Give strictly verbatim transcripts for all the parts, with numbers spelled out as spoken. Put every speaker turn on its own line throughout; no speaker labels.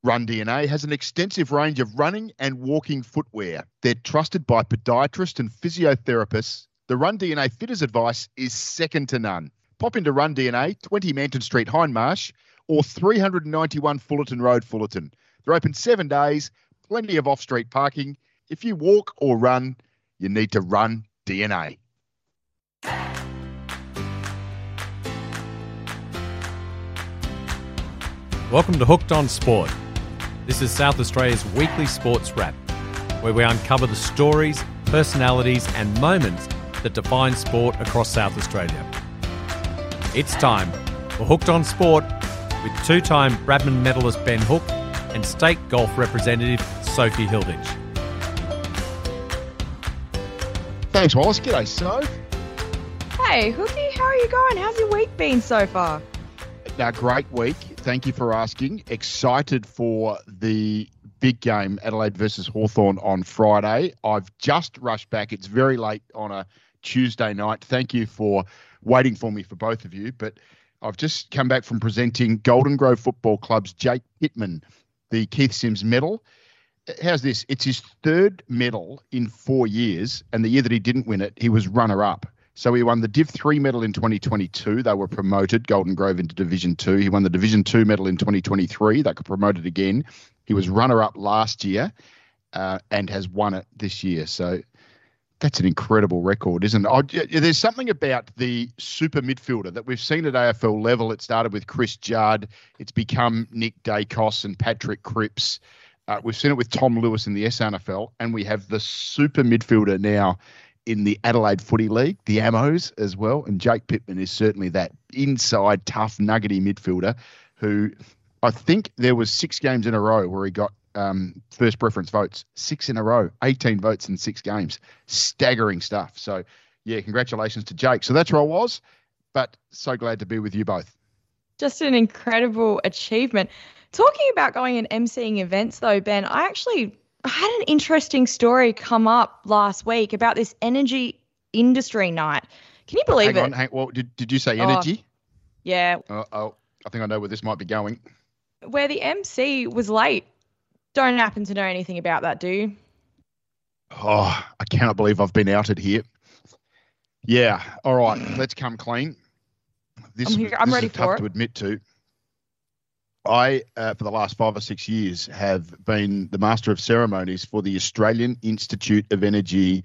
Run D N A has an extensive range of running and walking footwear. They're trusted by podiatrists and physiotherapists. The Run D N A fitter's advice is second to none. Pop into Run D N A, twenty Manton Street, Hindmarsh, or three ninety-one Fullerton Road, Fullerton. They're open seven days, plenty of off-street parking. If you walk or run, you need to Run D N A.
Welcome to Hooked on Sport. This is South Australia's weekly sports wrap, where we uncover the stories, personalities and moments that define sport across South Australia. It's time for Hooked on Sport with two-time Bradman medalist Ben Hook and state golf representative Sophie Hilditch.
Thanks, Wallace. G'day, Soph.
Hey, Hookie, how are you going? How's your week been so far?
Now, great week. Thank you for asking. Excited for the big game, Adelaide versus Hawthorn on Friday. I've just rushed back. It's very late on a Tuesday night. Thank you for waiting for me, for both of you. But I've just come back from presenting Golden Grove Football Club's Jake Pittman, the Keith Sims medal. How's this? It's his third medal in four years, and the year that he didn't win it, he was runner-up. So he won the Div three medal in twenty twenty-two. They were promoted, Golden Grove, into Division two. He won the Division two medal in twenty twenty-three. They got promoted again. He was runner-up last year uh, and has won it this year. So that's an incredible record, isn't it? Oh, there's something about the super midfielder that we've seen at A F L level. It started with Chris Judd. It's become Nick Dacos and Patrick Cripps. Uh, we've seen it with Tom Lewis in the S N F L. And we have the super midfielder now in the Adelaide Footy League, the Amos as well. And Jake Pittman is certainly that inside, tough, nuggety midfielder who I think there was six games in a row where he got um, first preference votes. Six in a row, eighteen votes in six games. Staggering stuff. So, yeah, congratulations to Jake. So that's where I was, but so glad to be with you both.
Just an incredible achievement. Talking about going and emceeing events, though, Ben, I actually I had an interesting story come up last week about this energy industry night. Can you believe
hang
it?
On, hang, well, did, did you say energy?
Oh, yeah.
Uh, oh, I think I know where this might be going.
Where the M C was late. Don't happen to know anything about that, do you?
Oh, I cannot believe I've been outed here. Yeah. All right. Let's come clean. This,
I'm, here, I'm
this
ready
is tough
for it.
to admit to. I, uh, for the last five or six years, have been the Master of Ceremonies for the Australian Institute of Energy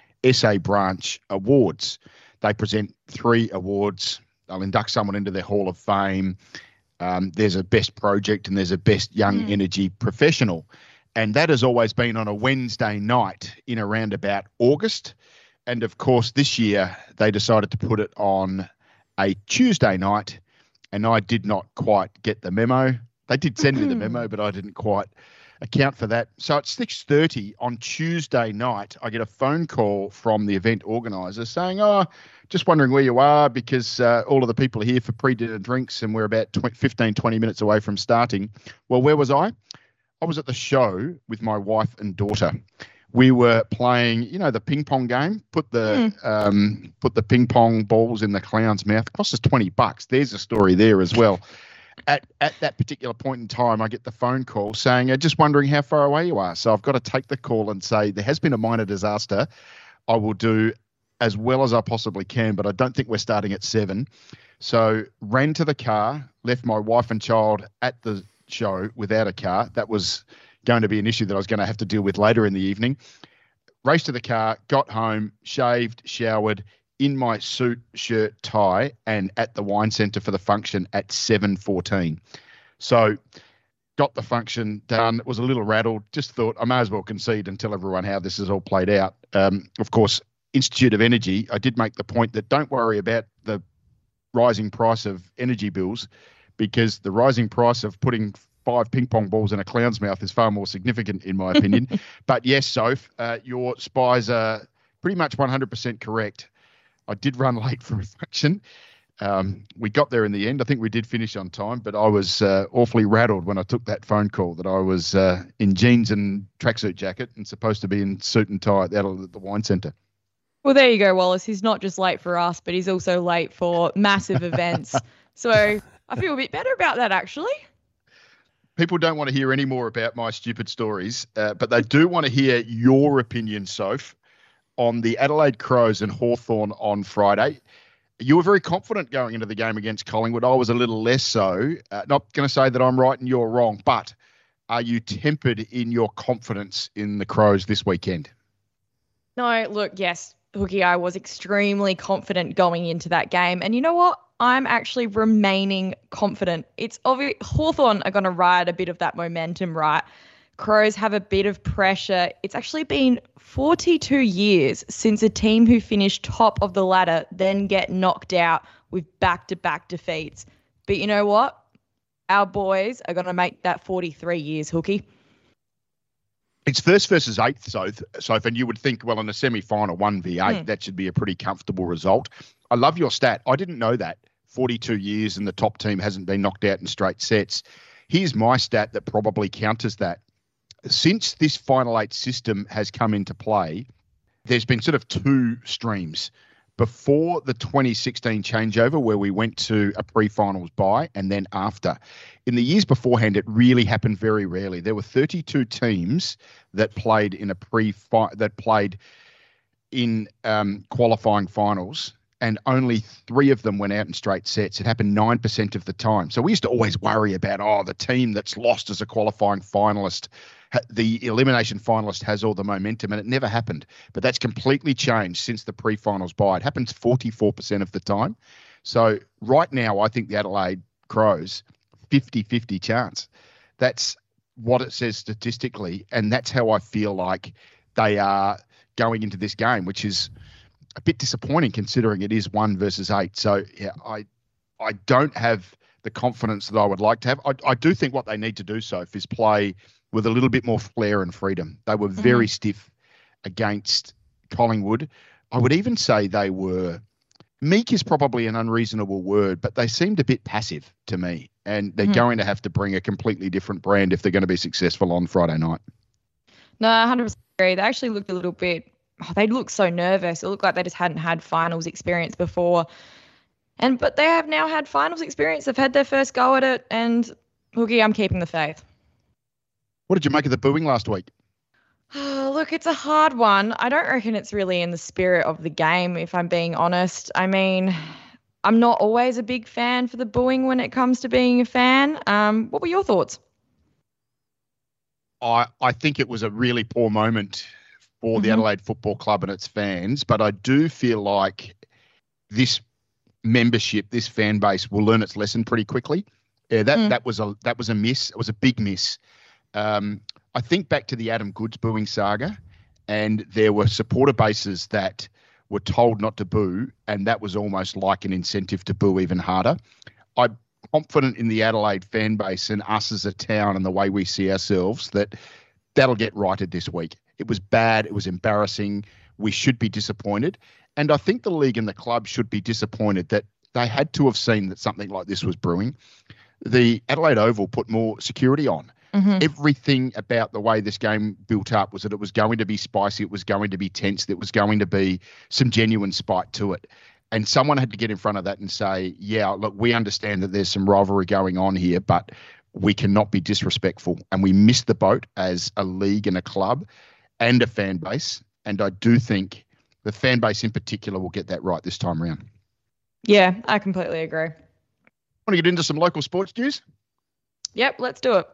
S A Branch Awards. They present three awards. They'll induct someone into their Hall of Fame. Um, there's a best project and there's a best young mm. energy professional. And that has always been on a Wednesday night in around about August. And, of course, this year they decided to put it on a Tuesday night. And I did not quite get the memo. They did send me the memo, but I didn't quite account for that. So at six thirty on Tuesday night, I get a phone call from the event organiser saying, oh, just wondering where you are because uh, all of the people are here for pre-dinner drinks and we're about fifteen, twenty minutes away from starting. Well, where was I? I was at the show with my wife and daughter. We were playing, you know, the ping pong game. Put the mm. um, put the ping pong balls in the clown's mouth. It cost us twenty bucks. There's a story there as well. At at that particular point in time, I get the phone call saying, uh, just wondering how far away you are. So I've got to take the call and say, there has been a minor disaster. I will do as well as I possibly can, but I don't think we're starting at seven. So ran to the car, left my wife and child at the show without a car. That was going to be an issue that I was going to have to deal with later in the evening. Raced to the car, got home, shaved, showered, in my suit, shirt, tie, and at the wine centre for the function at seven fourteen. So got the function done. Was a little rattled. Just thought I may as well concede and tell everyone how this has all played out. Um, of course, Institute of Energy, I did make the point that don't worry about the rising price of energy bills because the rising price of putting five ping pong balls in a clown's mouth is far more significant, in my opinion. But yes, Soph, uh, your spies are pretty much one hundred percent correct. I did run late for a function. Um, we got there in the end. I think we did finish on time, but I was uh, awfully rattled when I took that phone call that I was uh, in jeans and tracksuit jacket and supposed to be in suit and tie out at the wine centre.
Well, there you go, Wallace. He's not just late for us, but he's also late for massive events. So I feel a bit better about that, actually.
People don't want to hear any more about my stupid stories, uh, but they do want to hear your opinion, Soph, on the Adelaide Crows and Hawthorn on Friday. You were very confident going into the game against Collingwood. I was a little less so. Uh, not going to say that I'm right and you're wrong, but are you tempered in your confidence in the Crows this weekend?
No, look, yes, Hookie, I was extremely confident going into that game. And you know what? I'm actually remaining confident. It's obvious Hawthorn are going to ride a bit of that momentum, right? Crows have a bit of pressure. It's actually been forty-two years since a team who finished top of the ladder then get knocked out with back-to-back defeats. But you know what? Our boys are going to make that forty-three years, Hookie.
It's first versus eighth, Soph, Soph, and you would think, well, in a semi-final, one v eight, mm. that should be a pretty comfortable result. I love your stat. I didn't know that. forty-two years and the top team hasn't been knocked out in straight sets. Here's my stat that probably counters that. Since this Final Eight system has come into play, there's been sort of two streams. Before the twenty sixteen changeover, where we went to a pre-finals bye, and then after. In the years beforehand, it really happened very rarely. There were thirty-two teams that played in a pre that played in um, qualifying finals, and only three of them went out in straight sets. It happened nine percent of the time. So we used to always worry about, oh, the team that's lost as a qualifying finalist, the elimination finalist has all the momentum, and it never happened. But that's completely changed since the pre-finals bye. It happens forty-four percent of the time. So right now, I think the Adelaide Crows, fifty-fifty chance. That's what it says statistically, and that's how I feel like they are going into this game, which is a bit disappointing considering it is one versus eight. So, yeah, I I don't have the confidence that I would like to have. I, I do think what they need to do, Soph, is play with a little bit more flair and freedom. They were very mm-hmm. stiff against Collingwood. I would even say they were, meek is probably an unreasonable word, but they seemed a bit passive to me. And they're mm-hmm. going to have to bring a completely different brand if they're going to be successful on Friday night.
No, one hundred percent agree. They actually looked a little bit, oh, they looked so nervous. It looked like they just hadn't had finals experience before. And But they have now had finals experience. They've had their first go at it. And, Hoogie, I'm keeping the faith.
What did you make of the booing last week?
Oh, look, it's a hard one. I don't reckon it's really in the spirit of the game, if I'm being honest. I mean, I'm not always a big fan for the booing when it comes to being a fan. Um, what were your thoughts?
I, I think it was a really poor moment for mm-hmm. the Adelaide Football Club and its fans, but I do feel like this membership, this fan base will learn its lesson pretty quickly. Yeah, that, mm. that was a that was a miss. It was a big miss. Um, I think back to the Adam Goodes booing saga, and there were supporter bases that were told not to boo, and that was almost like an incentive to boo even harder. I'm confident in the Adelaide fan base and us as a town and the way we see ourselves that that'll get righted this week. It was bad. It was embarrassing. We should be disappointed. And I think the league and the club should be disappointed that they had to have seen that something like this was brewing. The Adelaide Oval put more security on. Mm-hmm. Everything about the way this game built up was that it was going to be spicy, it was going to be tense, there was going to be some genuine spite to it. And someone had to get in front of that and say, yeah, look, we understand that there's some rivalry going on here, but we cannot be disrespectful. And we missed the boat as a league and a club and a fan base. And I do think the fan base in particular will get that right this time around.
Yeah, I completely agree.
Want to get into some local sports news?
Yep, let's do it.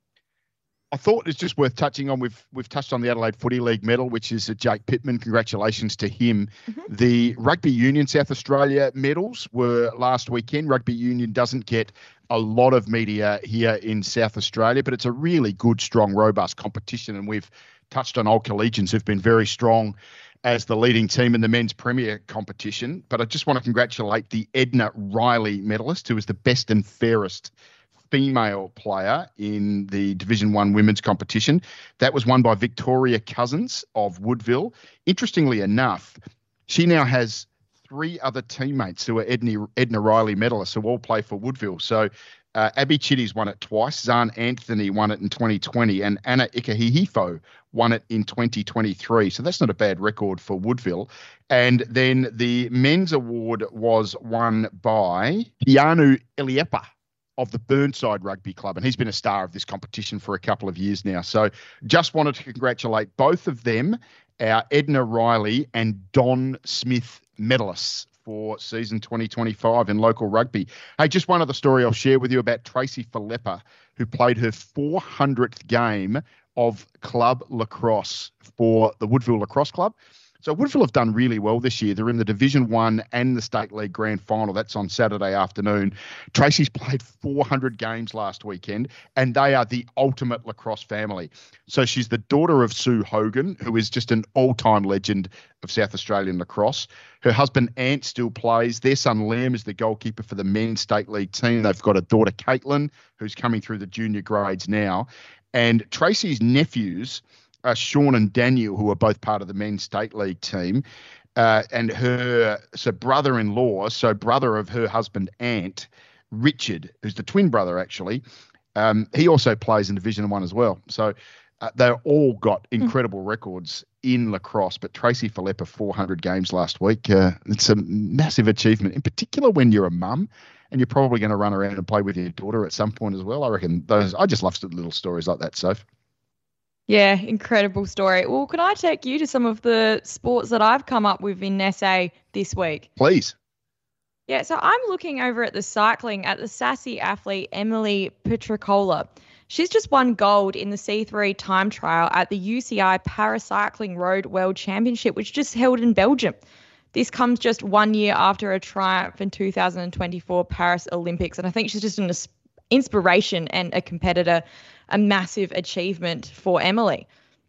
I thought it's just worth touching on. We've we've touched on the Adelaide Footy League medal, which is Jake Pittman. Congratulations to him. Mm-hmm. The Rugby Union South Australia medals were last weekend. Rugby Union doesn't get a lot of media here in South Australia, but it's a really good, strong, robust competition. And we've touched on Old Collegians who've been very strong as the leading team in the men's premier competition. But I just want to congratulate the Edna Riley medalist, who is the best and fairest female player in the Division One women's competition. That was won by Victoria Cousins of Woodville. Interestingly enough, she now has three other teammates who are Edna, Edna Riley medalists who all play for Woodville. So uh, Abby Chitty's won it twice. Zahn Anthony won it in twenty twenty, and Anna Ikahihifo won it in twenty twenty-three. So that's not a bad record for Woodville. And then the men's award was won by Keanu Eliepa of the Burnside Rugby Club, and he's been a star of this competition for a couple of years now. So just wanted to congratulate both of them, our Edna Riley and Don Smith medalists for season twenty twenty-five in local rugby. Hey, just one other story I'll share with you about Tracy Philippa, who played her four hundredth game of club lacrosse for the Woodville Lacrosse Club. So Woodville have done really well this year. They're in the Division One and the State League Grand Final. That's on Saturday afternoon. Tracy's played four hundred games last weekend, and they are the ultimate lacrosse family. So she's the daughter of Sue Hogan, who is just an all-time legend of South Australian lacrosse. Her husband, Ant, still plays. Their son, Liam, is the goalkeeper for the men's State League team. They've got a daughter, Caitlin, who's coming through the junior grades now. And Tracy's nephews, Uh, Sean and Daniel, who are both part of the men's state league team, uh, and her so brother-in-law, so brother of her husband, Ant, Richard, who's the twin brother actually, um, he also plays in Division One as well. So uh, they've all got incredible mm. records in lacrosse. But Tracy Philippa, four hundred games last week. Uh, it's a massive achievement, in particular when you're a mum. And you're probably going to run around and play with your daughter at some point as well. I reckon those. I just love little stories like that, Soph.
Yeah, incredible story. Well, can I take you to some of the sports that I've come up with in S A this week?
Please.
Yeah, so I'm looking over at the cycling at the sassy athlete Emily Petricola. She's just won gold in the C three time trial at the U C I Paracycling Road World Championship, which just held in Belgium. This comes just one year after a triumph in two thousand twenty-four Paris Olympics, and I think she's just an inspiration and a competitor. A massive achievement for Emily.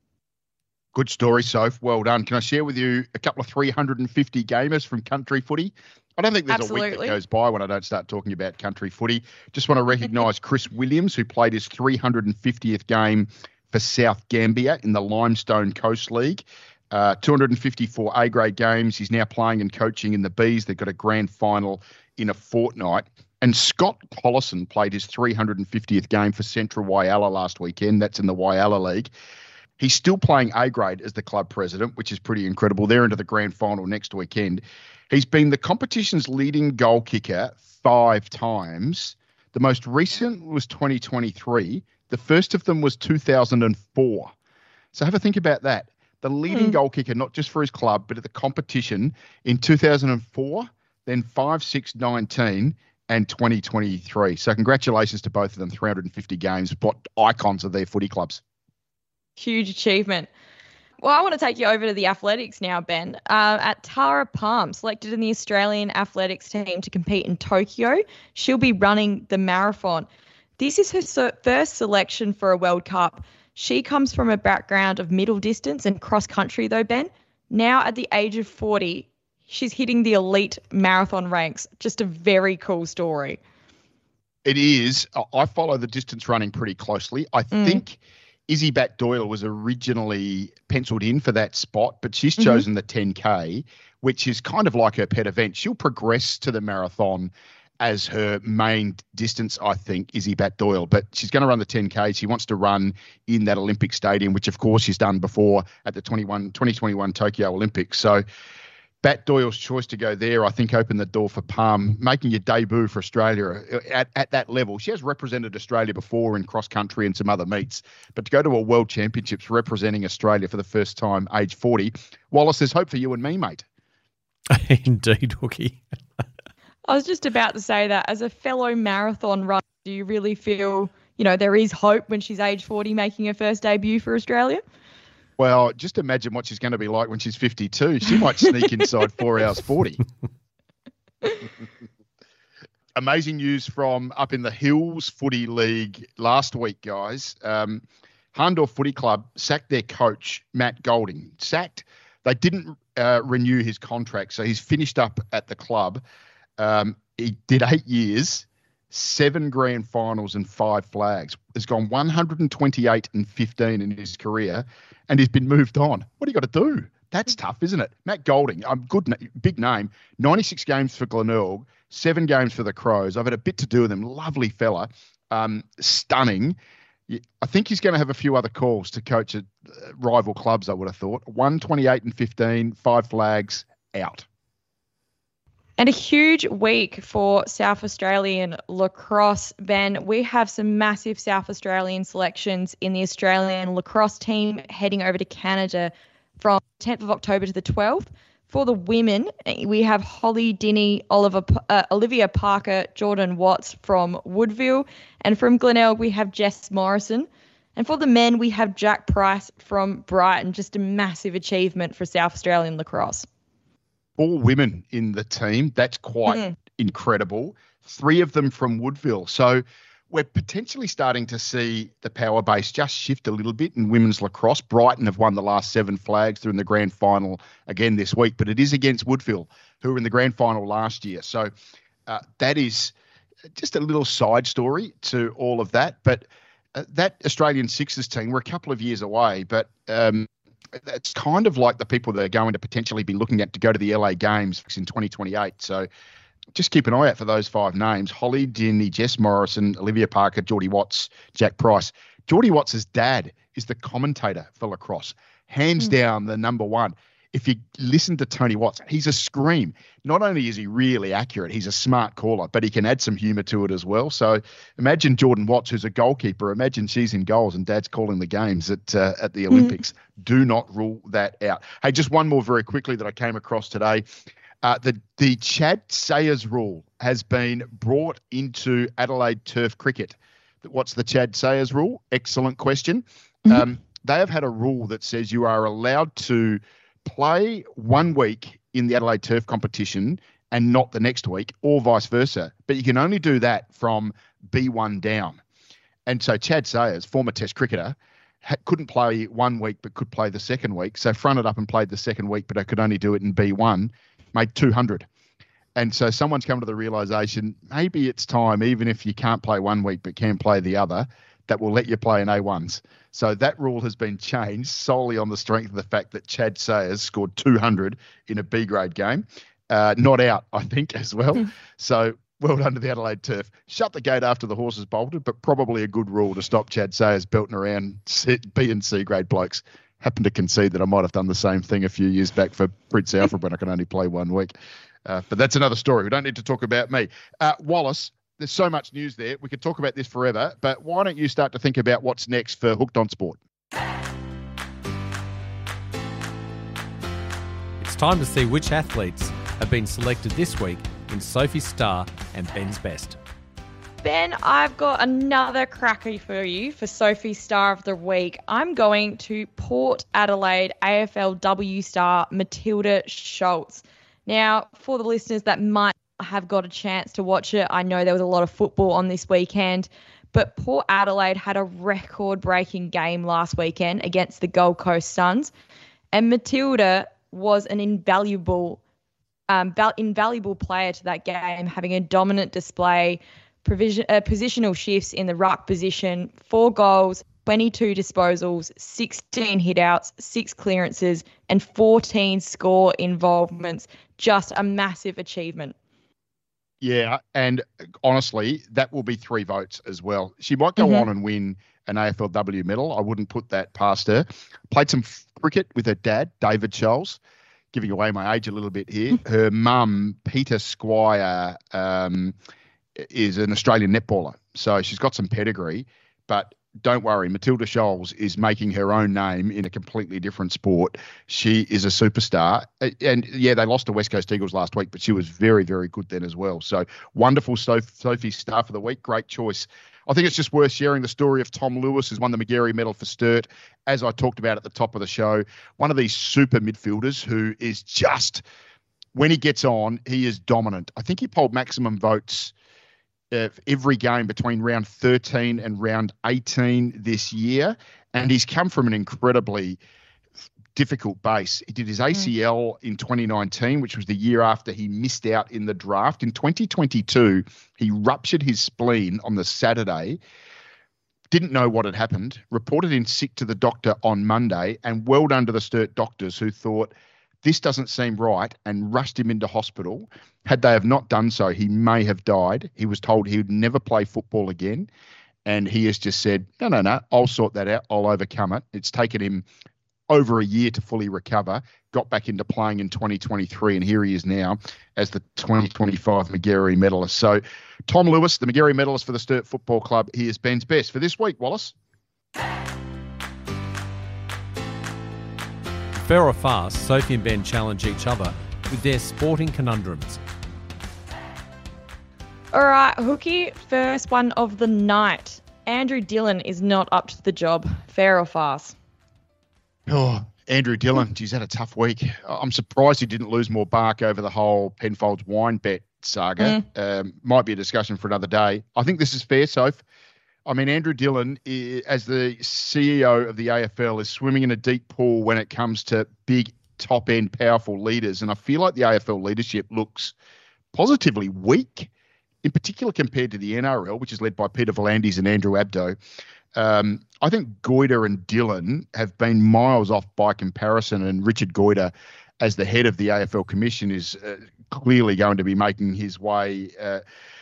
Good story, Soph. Well done. Can I share with you a couple of three hundred fifty gamers from country footy? I don't think there's
Absolutely.
a week that goes by when I don't start talking about country footy. Just want to recognise Chris Williams, who played his three hundred fiftieth game for South Gambia in the Limestone Coast League. Uh, two hundred fifty-four A-grade games. He's now playing and coaching in the Bees. They've got a grand final in a fortnight. And Scott Collison played his three hundred fiftieth game for Central Whyalla last weekend. That's in the Whyalla League. He's still playing A-grade as the club president, which is pretty incredible. They're into the grand final next weekend. He's been the competition's leading goal kicker five times. The most recent was twenty twenty-three. The first of them was two thousand four. So have a think about that. The leading mm. goal kicker, not just for his club, but at the competition in two thousand four, then five, six, nineteen, and twenty twenty-three. So congratulations to both of them, three hundred fifty games, what icons of their footy clubs.
Huge achievement. Well, I want to take you over to the athletics now, Ben. Uh, at Tara Palm, selected in the Australian athletics team to compete in Tokyo, she'll be running the marathon. This is her so- first selection for a World Cup. She comes from a background of middle distance and cross country though, Ben. Now at the age of forty, she's hitting the elite marathon ranks. Just a very cool story.
It is. I follow the distance running pretty closely. I mm. think Izzy Bat-Doyle was originally penciled in for that spot, but she's chosen mm-hmm. the ten K, which is kind of like her pet event. She'll progress to the marathon as her main distance, I think, Izzy Bat-Doyle. But she's going to run the ten K. She wants to run in that Olympic stadium, which, of course, she's done before at the twenty twenty-one Tokyo Olympics. So Bat-Doyle's choice to go there, I think, opened the door for Palm, making your debut for Australia at, at that level. She has represented Australia before in cross-country and some other meets, but to go to a World Championships representing Australia for the first time, age forty, Wallace, there's hope for you and me, mate.
Indeed, Hookie.
I was just about to say that as a fellow marathon runner, do you really feel, you know, there is hope when she's age forty making her first debut for Australia?
Well, just imagine what she's going to be like when she's fifty-two. She might sneak inside four hours forty. Amazing news from up in the Hills Footy League last week, guys. Um, Hahndorf Footy Club sacked their coach, Matt Golding. Sacked. They didn't uh, renew his contract, so he's finished up at the club. Um, he did eight years, seven grand finals and five flags. Has gone one hundred twenty-eight and fifteen in his career, and he's been moved on. What do you got to do? That's tough, isn't it? Matt Golding, um, good, big name, ninety-six games for Glenelg, seven games for the Crows. I've had a bit to do with him. Lovely fella, um, stunning. I think he's going to have a few other calls to coach at uh, rival clubs, I would have thought. one twenty-eight and fifteen, five flags, out.
And a huge week for South Australian lacrosse, Ben. We have some massive South Australian selections in the Australian lacrosse team heading over to Canada from tenth of October to the twelfth. For the women, we have Holly Dinny, Oliver, uh, Olivia Parker, Jordan Watts from Woodville. And from Glenelg, we have Jess Morrison. And for the men, we have Jack Price from Brighton. Just a massive achievement for South Australian lacrosse.
All women in the team. That's quite mm. incredible. Three of them from Woodville. So we're potentially starting to see the power base just shift a little bit in women's lacrosse. Brighton have won the last seven flags. They're in the grand final again this week, but it is against Woodville, who were in the grand final last year. So uh, that is just a little side story to all of that. But uh, that Australian Sixers team, we're a couple of years away, but um, it's kind of like the people that are going to potentially be looking at to go to the L A Games in twenty twenty-eight. So just keep an eye out for those five names: Holly Dinny, Jess Morrison, Olivia Parker, Geordie Watts, Jack Price. Geordie Watts' dad is the commentator for lacrosse, hands mm. down the number one. If you listen to Tony Watts, he's a scream. Not only is he really accurate, he's a smart caller, but he can add some humour to it as well. So imagine Jordan Watts, who's a goalkeeper. Imagine she's in goals and dad's calling the games at uh, at the Olympics. Mm. Do not rule that out. Hey, just one more very quickly that I came across today. Uh, the, the Chad Sayers rule has been brought into Adelaide turf cricket. What's the Chad Sayers rule? Excellent question. Mm-hmm. Um, they have had a rule that says you are allowed to play one week in the Adelaide turf competition and not the next week, or vice versa. But you can only do that from B one down. And so Chad Sayers, former Test cricketer, ha- couldn't play one week but could play the second week. So fronted up and played the second week, but I could only do it in B one, made two hundred. And so someone's come to the realisation, maybe it's time, even if you can't play one week but can play the other, that will let you play in A ones. So that rule has been changed solely on the strength of the fact that Chad Sayers scored two hundred in a B-grade game. Uh, not out, I think, as well. Mm. So well done to the Adelaide turf. Shut the gate after the horses bolted, but probably a good rule to stop Chad Sayers belting around C- B and C-grade blokes. Happened to concede that I might have done the same thing a few years back for Prince Alfred when I can only play one week. Uh, but that's another story. We don't need to talk about me. Uh, Wallace, there's so much news there. We could talk about this forever, but why don't you start to think about what's next for Hooked on Sport?
It's time to see which athletes have been selected this week in Sophie Star and Ben's Best.
Ben, I've got another cracker for you for Sophie Star of the Week. I'm going to Port Adelaide A F L W star Matilda Schultz. Now, for the listeners that might have got a chance to watch it, I know there was a lot of football on this weekend, but Port Adelaide had a record-breaking game last weekend against the Gold Coast Suns, and Matilda was an invaluable, um, val- invaluable player to that game, having a dominant display, provision, uh, positional shifts in the ruck position, four goals, twenty-two disposals, sixteen hitouts, six clearances, and fourteen score involvements. Just a massive achievement.
Yeah, and honestly, that will be three votes as well. She might go mm-hmm. on and win an A F L W medal. I wouldn't put that past her. Played some cricket with her dad, David Scholes, giving away my age a little bit here. Her mum, Peter Squire, um, is an Australian netballer. So she's got some pedigree, but don't worry, Matilda Scholes is making her own name in a completely different sport. She is a superstar. And, yeah, they lost to West Coast Eagles last week, but she was very, very good then as well. So wonderful Sophie Star for the week. Great choice. I think it's just worth sharing the story of Tom Lewis, who's won the Magarey Medal for Sturt, as I talked about at the top of the show. One of these super midfielders who is just, when he gets on, he is dominant. I think he polled maximum votes Uh, every game between round thirteen and round eighteen this year. And he's come from an incredibly difficult base. He did his A C L mm. in twenty nineteen, which was the year after he missed out in the draft. In twenty twenty-two, he ruptured his spleen on the Saturday, didn't know what had happened, reported in sick to the doctor on Monday, and well done to the Sturt doctors who thought, this doesn't seem right, and rushed him into hospital. Had they have not done so, he may have died. He was told he would never play football again. And he has just said, no, no, no, I'll sort that out. I'll overcome it. It's taken him over a year to fully recover, got back into playing in twenty twenty-three, and here he is now as the twenty twenty-five Magarey medalist. So Tom Lewis, the Magarey medalist for the Sturt Football Club, he is Ben's best for this week, Wallace.
Fair or fast, Sophie and Ben challenge each other with their sporting conundrums.
All right, Hookie, first one of the night. Andrew Dillon is not up to the job. Fair or fast?
Oh, Andrew Dillon, geez, had a tough week. I'm surprised he didn't lose more bark over the whole Penfolds wine bet saga. Mm. Um, might be a discussion for another day. I think this is fair, Soph. I mean, Andrew Dillon, as the C E O of the A F L, is swimming in a deep pool when it comes to big, top-end, powerful leaders. And I feel like the A F L leadership looks positively weak, in particular compared to the N R L, which is led by Peter V'landys and Andrew Abdo. Um, I think Goyder and Dillon have been miles off by comparison, and Richard Goyder, as the head of the A F L Commission, is uh, clearly going to be making his way uh,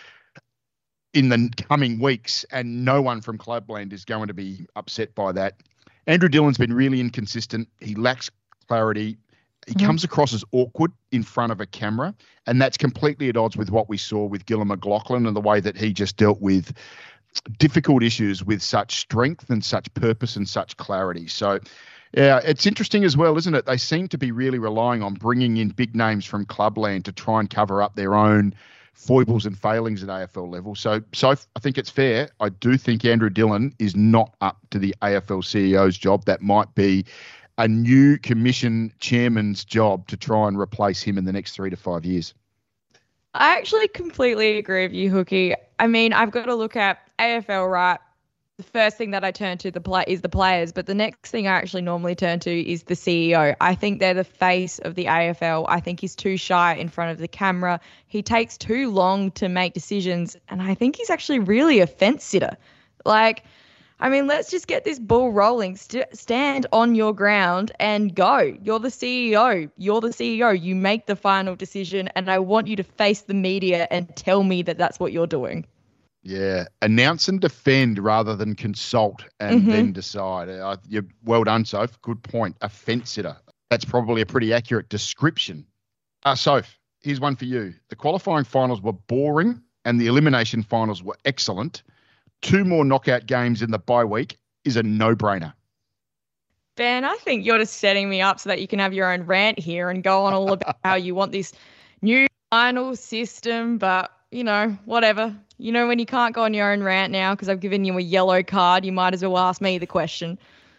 in the coming weeks, and no one from Clubland is going to be upset by that. Andrew Dillon's been really inconsistent. He lacks clarity. He mm-hmm. comes across as awkward in front of a camera, and that's completely at odds with what we saw with Gillon McLachlan and the way that he just dealt with difficult issues with such strength and such purpose and such clarity. So, yeah, it's interesting as well, isn't it? They seem to be really relying on bringing in big names from Clubland to try and cover up their own foibles and failings at A F L level. So, so I think it's fair. I do think Andrew Dillon is not up to the A F L C E O's job. That might be a new commission chairman's job to try and replace him in the next three to five years.
I actually completely agree with you, Hookie. I mean, I've got to look at A F L, right? The first thing that I turn to the play is the players, but the next thing I actually normally turn to is the C E O. I think they're the face of the A F L. I think he's too shy in front of the camera. He takes too long to make decisions, and I think he's actually really a fence sitter. Like, I mean, let's just get this ball rolling. St- stand on your ground and go. You're the C E O. You're the C E O. You make the final decision, and I want you to face the media and tell me that that's what you're doing.
Yeah, announce and defend rather than consult and mm-hmm. then decide. Uh, you're well done, Soph. Good point. A fence sitter. That's probably a pretty accurate description. Uh, Soph, here's one for you. The qualifying finals were boring and the elimination finals were excellent. Two more knockout games in the bye week is a no-brainer.
Ben, I think you're just setting me up so that you can have your own rant here and go on all about how you want this new final system, but, you know, whatever. You know, when you can't go on your own rant now because I've given you a yellow card, you might as well ask me the question.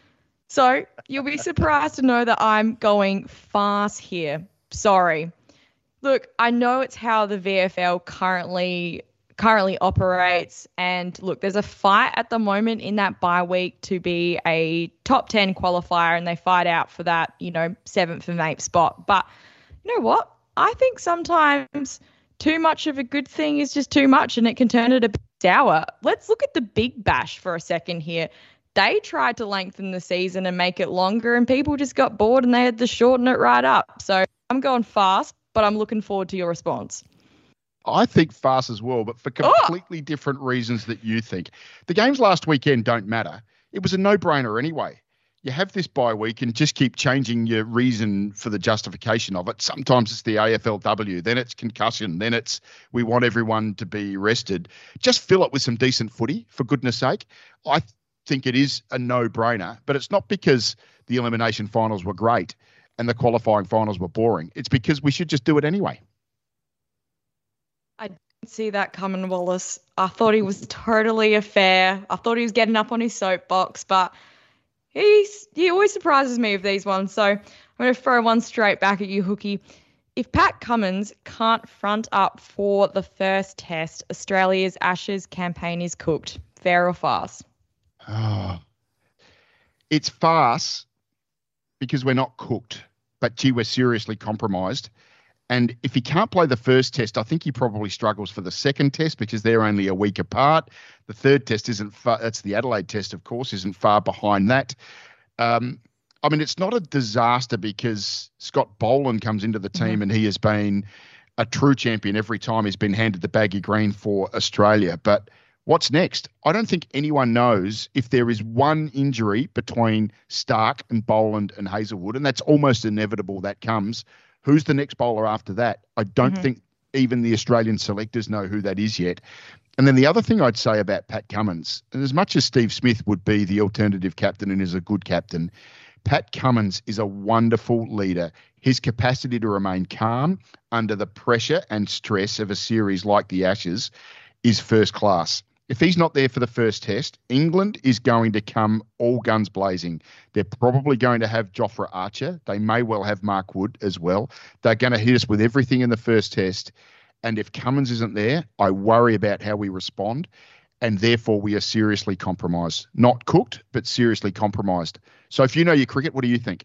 So you'll be surprised to know that I'm going fast here. Sorry. Look, I know it's how the V F L currently currently operates. And look, there's a fight at the moment in that bye week to be a top ten qualifier, and they fight out for that, you know, seventh and eighth spot. But you know what? I think sometimes too much of a good thing is just too much, and it can turn it a bit sour. Let's look at the Big Bash for a second here. They tried to lengthen the season and make it longer, and people just got bored and they had to shorten it right up. So I'm going fast, but I'm looking forward to your response.
I think fast as well, but for completely oh. different reasons that you think. The games last weekend don't matter. It was a no-brainer anyway. You have this bye week and just keep changing your reason for the justification of it. Sometimes it's the A F L W, then it's concussion, then it's we want everyone to be rested. Just fill it with some decent footy, for goodness sake. I think it is a no-brainer, but it's not because the elimination finals were great and the qualifying finals were boring. It's because we should just do it anyway.
I didn't see that coming, Wallace. I thought he was totally a fair. I thought he was getting up on his soapbox, but he's he always surprises me with these ones. So I'm going to throw one straight back at you, Hookie. If Pat Cummins can't front up for the first test, Australia's Ashes campaign is cooked. Fair or fast?
Oh, it's fast because we're not cooked, but gee, we're seriously compromised. And if he can't play the first test, I think he probably struggles for the second test because they're only a week apart. The third test isn't far, that's the Adelaide test, of course, isn't far behind that. Um, I mean, it's not a disaster because Scott Boland comes into the team mm-hmm. and he has been a true champion every time he's been handed the baggy green for Australia. But What's next? I don't think anyone knows if there is one injury between Stark and Boland and Hazelwood, and that's almost inevitable that comes. Who's the next bowler after that? I don't mm-hmm. think even the Australian selectors know who that is yet. And then the other thing I'd say about Pat Cummins, and as much as Steve Smith would be the alternative captain and is a good captain, Pat Cummins is a wonderful leader. His capacity to remain calm under the pressure and stress of a series like the Ashes is first class. If he's not there for the first test, England is going to come all guns blazing. They're probably going to have Jofra Archer. They may well have Mark Wood as well. They're going to hit us with everything in the first test. And if Cummins isn't there, I worry about how we respond. And therefore, we are seriously compromised. Not cooked, but seriously compromised. So if you know your cricket, what do you think?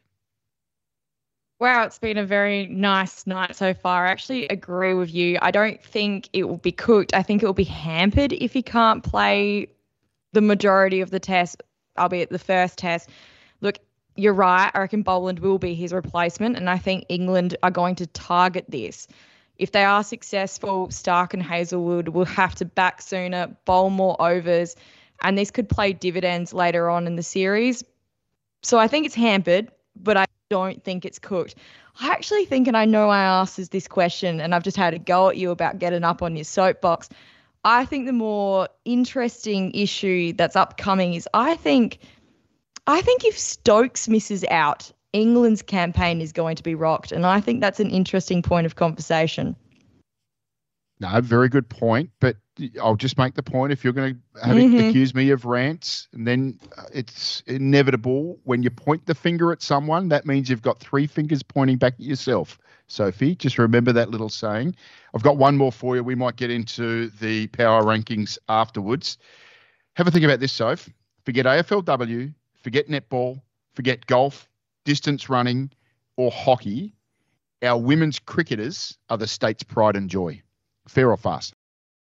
Wow, it's been a very nice night so far. I actually agree with you. I don't think it will be cooked. I think it will be hampered if he can't play the majority of the test, albeit the first test. Look, you're right. I reckon Boland will be his replacement, and I think England are going to target this. If they are successful, Stark and Hazelwood will have to back sooner, bowl more overs, and this could play dividends later on in the series. So I think it's hampered, but I don't think it's cooked. I actually think, and I know I asked this question and I've just had a go at you about getting up on your soapbox. I think the more interesting issue that's upcoming is I think, I think if Stokes misses out, England's campaign is going to be rocked. And I think that's an interesting point of conversation.
No, very good point. But I'll just make the point, if you're going to have mm-hmm. accuse me of rants, and then it's inevitable when you point the finger at someone, that means you've got three fingers pointing back at yourself. Sophie, just remember that little saying. I've got one more for you. We might get into the power rankings afterwards. Have a think about this, Soph. Forget A F L W, forget netball, forget golf, distance running, or hockey. Our women's cricketers are the state's pride and joy. Fair or fast?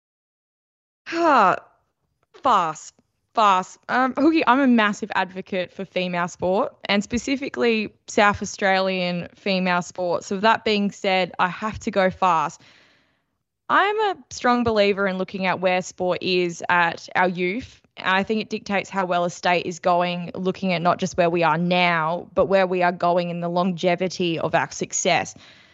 Ah, fast, fast. Um, Hoogie, I'm a massive advocate for female sport and specifically South Australian female sport. So with that being said, I have to go fast. I'm a strong believer in looking at where sport is at our youth. I think it dictates how well a state is going, looking at not just where we are now, but where we are going in the longevity of our success.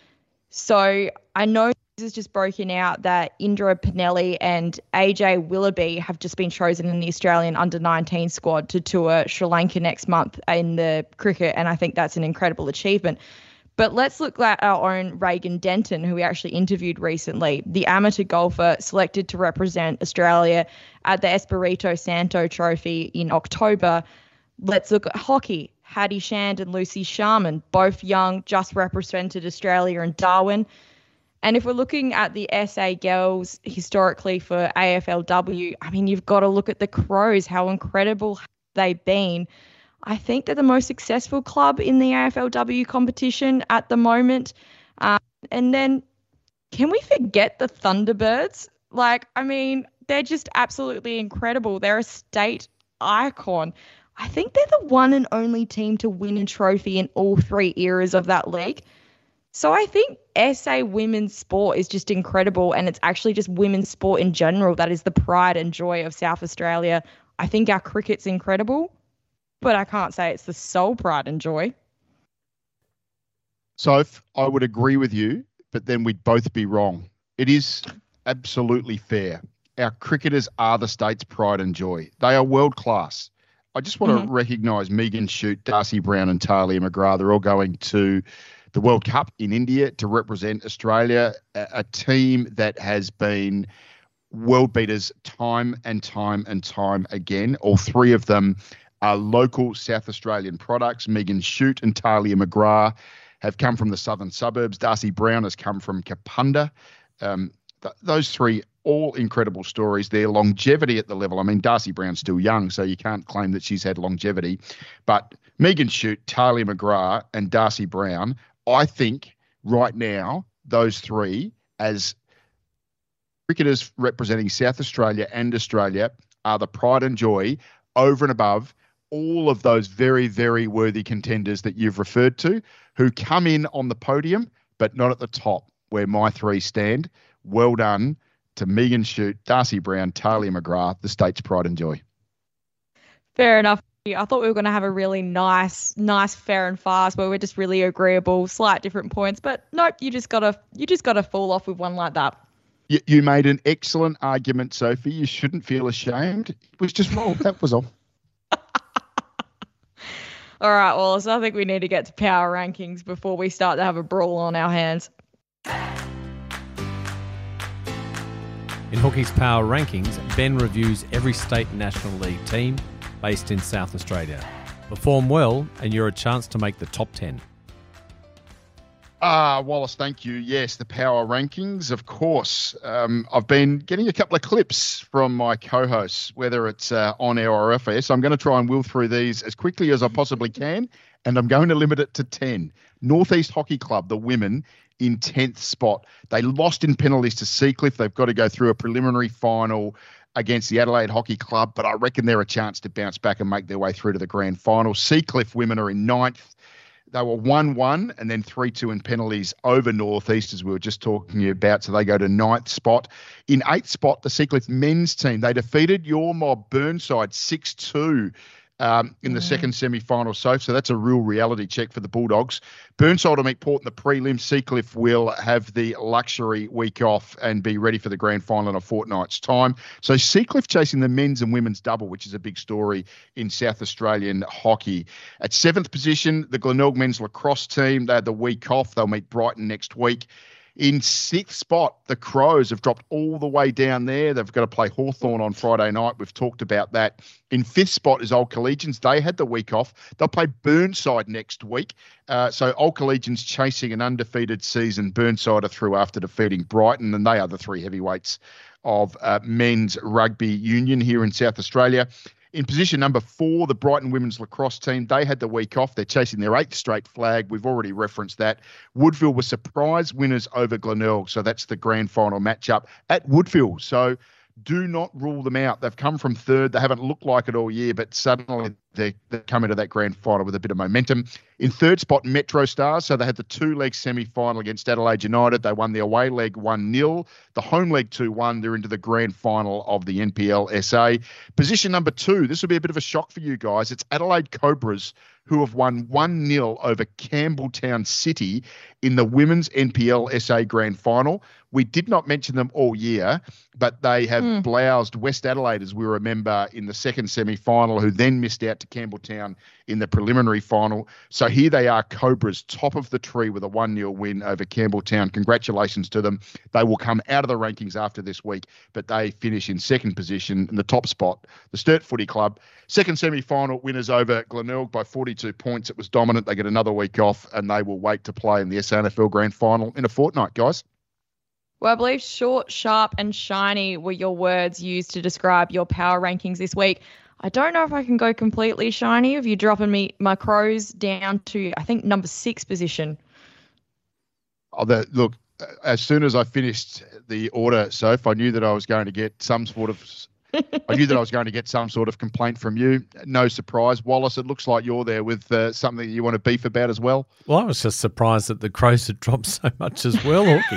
So I know this has just broken out that Indra Pinelli and A J Willoughby have just been chosen in the Australian under nineteen squad to tour Sri Lanka next month in the cricket, and I think that's an incredible achievement. But let's look at our own Regan Denton, who we actually interviewed recently, the amateur golfer selected to represent Australia at the Espirito Santo Trophy in October. Let's look at hockey. Hattie Shand and Lucy Sharman, both young, just represented Australia in Darwin. And if we're looking at the S A girls historically for A F L W, I mean, you've got to look at the Crows, how incredible they've been. I think they're the most successful club in the A F L W competition at the moment. Um, and then can we forget the Thunderbirds? Like, I mean, they're just absolutely incredible. They're a state icon. I think they're the one and only team to win a trophy in all three eras of that league. So I think S A women's sport is just incredible, and it's actually just women's sport in general that is the pride and joy of South Australia. I think our cricket's incredible, but I can't say it's the sole pride and joy.
Soph, I would agree with you, but then we'd both be wrong. It is absolutely fair. Our cricketers are the state's pride and joy. They are world class. I just want mm-hmm. to recognise Megan Shute, Darcy Brown and Talia McGrath. They're all going to the World Cup in India to represent Australia, a, a team that has been world beaters time and time and time again. All three of them are local South Australian products. Megan Shute and Talia McGrath have come from the southern suburbs. Darcy Brown has come from Kapunda. Um, th- those three, all incredible stories. Their longevity at the level, I mean, Darcy Brown's still young, so you can't claim that she's had longevity. But Megan Shute, Talia McGrath and Darcy Brown, I think right now, those three, as cricketers representing South Australia and Australia, are the pride and joy over and above all of those very, very worthy contenders that you've referred to, who come in on the podium, but not at the top where my three stand. Well done to Megan Shute, Darcy Brown, Talia McGrath, the state's pride and joy.
Fair enough. I thought we were going to have a really nice, nice, fair and fast where we're just really agreeable, slight different points, but nope, you just gotta, you just gotta fall off with one like that.
You, you made an excellent argument, Sophie. You shouldn't feel ashamed. It was just wrong. That was all.
All right, Wallace, I think we need to get to power rankings before we start to have a brawl on our hands.
In Hookie's Power Rankings, Ben reviews every state National League team based in South Australia. Perform well and you're a chance to make the top ten.
Ah, Wallace, thank you. Yes, the power rankings, of course. Um, I've been getting a couple of clips from my co-hosts, whether it's uh, on air or off air. So I'm going to try and wheel through these as quickly as I possibly can, and I'm going to limit it to ten. Northeast Hockey Club, the women, in tenth spot. They lost in penalties to Seacliff. They've got to go through a preliminary final against the Adelaide Hockey Club, but I reckon they're a chance to bounce back and make their way through to the grand final. Seacliff women are in ninth. They were one one and then three two in penalties over Northeast, as we were just talking about, so they go to ninth spot. In eighth spot, the Seacliff men's team, they defeated your mob Burnside six two. Um, in the mm. second semi-final, so so that's a real reality check for the Bulldogs. Burnside will meet Port in the prelim. Seacliff will have the luxury week off and be ready for the grand final in a fortnight's time. So Seacliff chasing the men's and women's double, which is a big story in South Australian hockey. At seventh position, the Glenelg men's lacrosse team. They had the week off. They'll meet Brighton next week. In sixth spot, the Crows have dropped all the way down there. They've got to play Hawthorn on Friday night. We've talked about that. In fifth spot is Old Collegians. They had the week off. They'll play Burnside next week. Uh, so Old Collegians chasing an undefeated season. Burnside are through after defeating Brighton, and they are the three heavyweights of uh, men's rugby union here in South Australia. In position number four, the Brighton women's lacrosse team, they had the week off. They're chasing their eighth straight flag. We've already referenced that. Woodville were surprise winners over Glenelg, so that's the grand final matchup at Woodville. So do not rule them out. They've come from third. They haven't looked like it all year, but suddenly they, they come into that grand final with a bit of momentum. In third spot, Metro Stars. So they had the two-leg semi-final against Adelaide United. They won the away leg one nil. The home leg two one. They're into the grand final of the N P L S A. Position number two, this will be a bit of a shock for you guys. It's Adelaide Cobras, who have won one nil over Campbelltown City in the Women's N P L S A Grand Final. We did not mention them all year, but they have mm. bloused West Adelaide, as we remember, in the second semi-final, who then missed out to Campbelltown in the preliminary final. So here they are, Cobras, top of the tree with a one nil win over Campbelltown. Congratulations to them. They will come out of the rankings after this week, but they finish in second position in the top spot. The Sturt Footy Club, second semi-final winners over Glenelg by forty-two points. It was dominant. They get another week off, and they will wait to play in the S A N F L Grand Final in a fortnight, guys.
Well, I believe short, sharp, and shiny were your words used to describe your power rankings this week. I don't know if I can go completely shiny if you're dropping me my Crows down to, I think, number six position.
Oh, the, look, as soon as I finished the order, Soph, I knew that I was going to get some sort of I knew that I was going to get some sort of complaint from you. No surprise. Wallace, it looks like you're there with uh, something you want to beef about as well.
Well, I was just surprised that the Crows had dropped so much as well, Hawkie.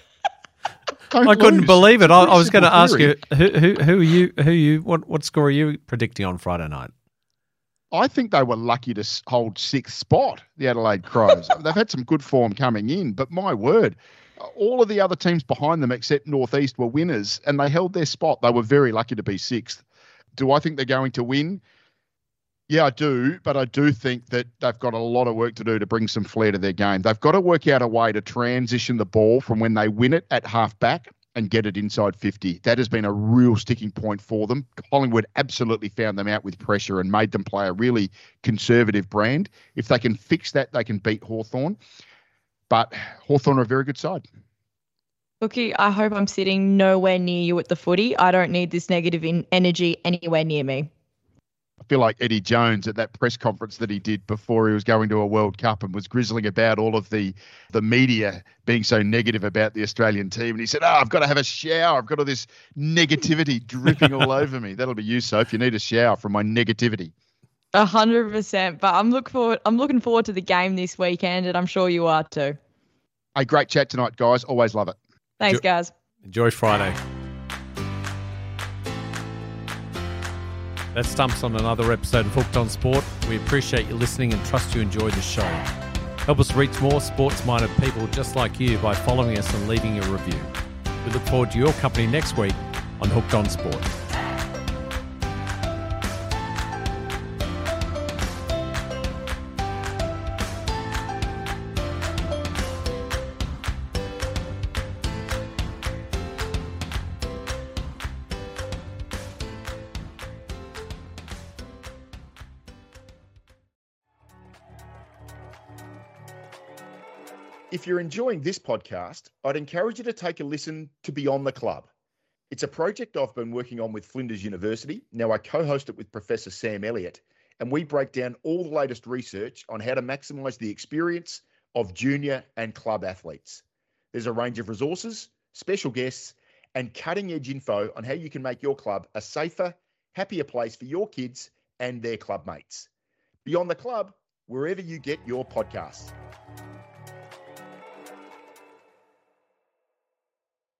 I couldn't lose. believe it. I, I was going to ask you, who, who, who are you, who you, what, what score are you predicting on Friday night?
I think they were lucky to hold sixth spot, the Adelaide Crows. They've had some good form coming in, but my word, all of the other teams behind them except Northeast were winners, and they held their spot. They were very lucky to be sixth. Do I think they're going to win? Yeah, I do, but I do think that they've got a lot of work to do to bring some flair to their game. They've got to work out a way to transition the ball from when they win it at half back and get it inside fifty. That has been a real sticking point for them. Collingwood absolutely found them out with pressure and made them play a really conservative brand. If they can fix that, they can beat Hawthorn. But Hawthorn are a very good side.
Lookie, I hope I'm sitting nowhere near you at the footy. I don't need this negative in energy anywhere near me.
I feel like Eddie Jones at that press conference that he did before he was going to a World Cup and was grizzling about all of the, the media being so negative about the Australian team. And he said, oh, I've got to have a shower. I've got all this negativity dripping all over me. That'll be you, Soph. You need a shower from my negativity.
A hundred percent. But I'm look forward. I'm looking forward to the game this weekend, and I'm sure you are too.
A great chat tonight, guys. Always love it.
Thanks,
Enjoy,
guys.
Enjoy Friday. That stumps on another episode of Hooked on Sport. We appreciate you listening and trust you enjoy the show. Help us reach more sports-minded people just like you by following us and leaving a review. We look forward to your company next week on Hooked on Sport.
If you're enjoying this podcast, I'd encourage you to take a listen to Beyond the Club. It's a project I've been working on with Flinders University. Now I co-host it with Professor Sam Elliott, and we break down all the latest research on how to maximise the experience of junior and club athletes. There's a range of resources, special guests, and cutting-edge info on how you can make your club a safer, happier place for your kids and their club mates. Beyond the Club, wherever you get your podcasts.